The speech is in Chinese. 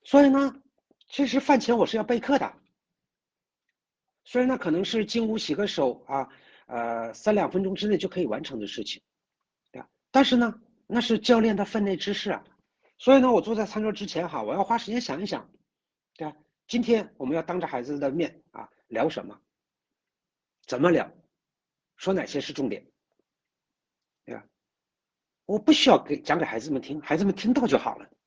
所以呢，其实饭前我是要备课的。虽然呢可能是进屋洗个手啊，3-2分钟之内就可以完成的事情，对吧？但是呢，那是教练的分内之事啊。所以呢，我坐在餐桌之前哈，我要花时间想一想，对吧？今天我们要当着孩子的面啊聊什么，怎么聊，说哪些是重点，对吧？我不需要讲给孩子们听，孩子们听到就好了。